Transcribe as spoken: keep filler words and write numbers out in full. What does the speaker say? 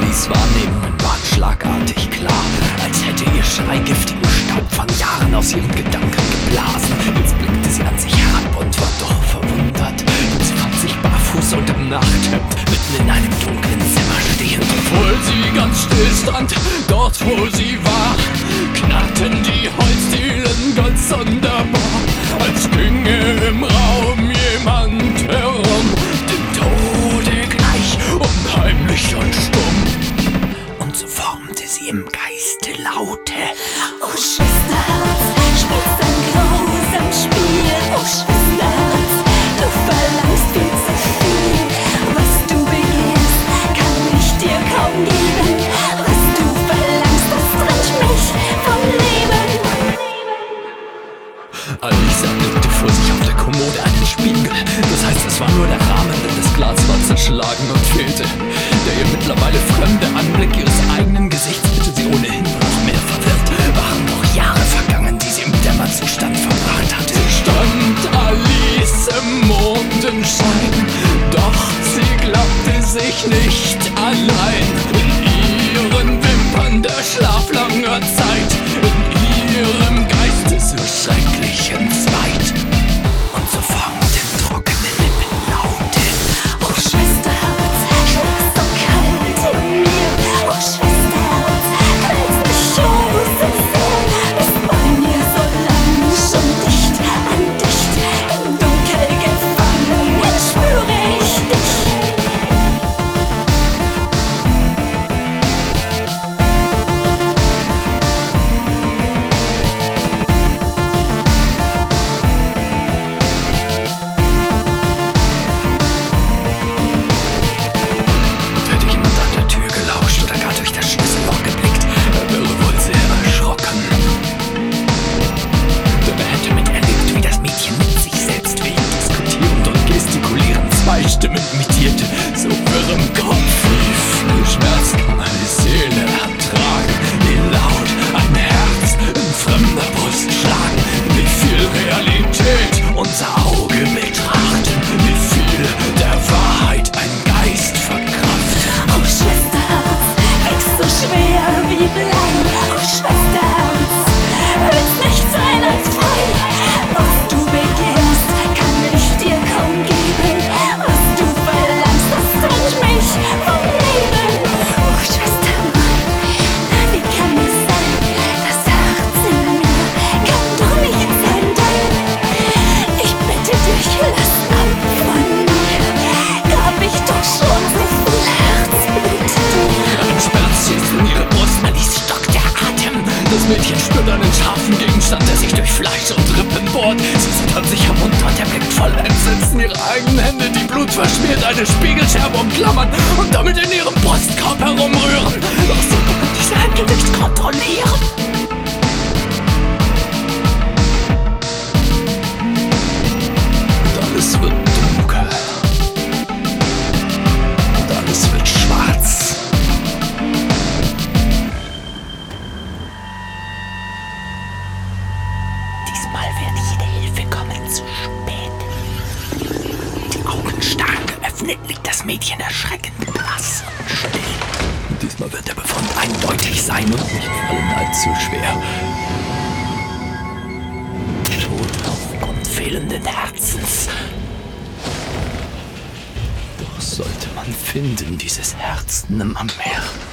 Alice Wahrnehmungen waren schlagartig klar, als hätte ihr Schrei giftigen Staub von Jahren aus ihren Gedanken geblasen. Jetzt blickte sie an sich herab und war doch verwundert. Sie fand sich barfuß und im Nachthemd mitten in einem dunklen Zimmer stehen. Obwohl sie ganz still stand, dort wo sie war, knarrten die Holzdielen ganz sonderbar, als ginge im Raum jemand herum, dem Tode gleich, unheimlich und stumm. Und so formte sie im Geiste Laute: Oh Schwesterherz, spielst ein grausames Spiel. Oh Schwesterherz, du verlangst viel zu viel. Was du begehrst, kann ich dir kaum geben. Was du verlangst, das trennt mich vom Leben. Alice erblickte vor sich auf der Kommode einen Spiegel. Das heißt, es war nur der Rahmen, denn das Glas war zerschlagen und fehlte. Der ihr mittlerweile fremde Anblick ihres eigenen Gesichts bitte sie ohnehin noch mehr verwirrt. Waren noch Jahre vergangen, die sie im Dämmerzustand verbracht hatte. Stand Alice im Mondenschein, doch sie glaubte sich nicht allein. In ihren Wimpern der Schlaf langer Zeit, in ihrem Geiste so schrecklichen Zweit. Und so formten trockene Lippen Laute: Oh Schwesterherz, schlägst so kalt in mir. Oh Schwesterherz, quälst mich schon so sehr. Bist bei mir so lang schon dicht an dicht, im Dunkel gefangen, spüre ich dich. Hätte jemand an der Tür gelauscht oder gar durch das Schlüsselloch geblickt, er wäre wohl sehr erschrocken. Denn er hätte miterlebt, wie das Mädchen mit sich selbst wild diskutierend und gestikulierend zweistimmen imitierte, so wirr im Kopf. Wie viel Schmerz kann eine Seele ertragen, wie laut ein Herz in fremder Brust schlagen, wie viel Realität unser Auge betrachten, wie viel der Wahrheit ein Geist verkraftet. Oh Schwesterherz, wächst so schwer wie Blei. Oh Schwesterherz, willst nicht sein als frei. Was du begehrst, kann ich dir kaum geben. Was du verlangst, das trennt mich vom Leben. Oh Schwester mein, wie kann es sein? Das Herz in mir kann doch nicht sein dein. Ich bitte dich, lass ab von mir. Gab ich doch schon so viel Herzblut. Ein Schmerz schießt in ihre Brust, Alice stockt der Atem. Das Mädchen spürt einen scharfen Gegenstand, der sich durch Fleisch und Rippen bohrt. Sie sieht an sich herunter, der Blick voll Entsetzen. Ihre eigenen Hände, die Blut verschmiert, eine Spiegelscherbe umklammern und damit in ihrem Brustkorb herumrühren. Doch sie kann diese Hände nicht kontrollieren. Und alles wird dunkel. Und alles wird schwarz. Diesmal wird jede Hilfe kommen zu spät. Die Augen starr geöffnet liegt das Mädchen erschreckend blass und still. Und diesmal wird der Befund eindeutig sein und nicht fallen allzu schwer. Tod aufgrund fehlenden Herzens. Doch sollte man finden, dieses Herz nimmermehr.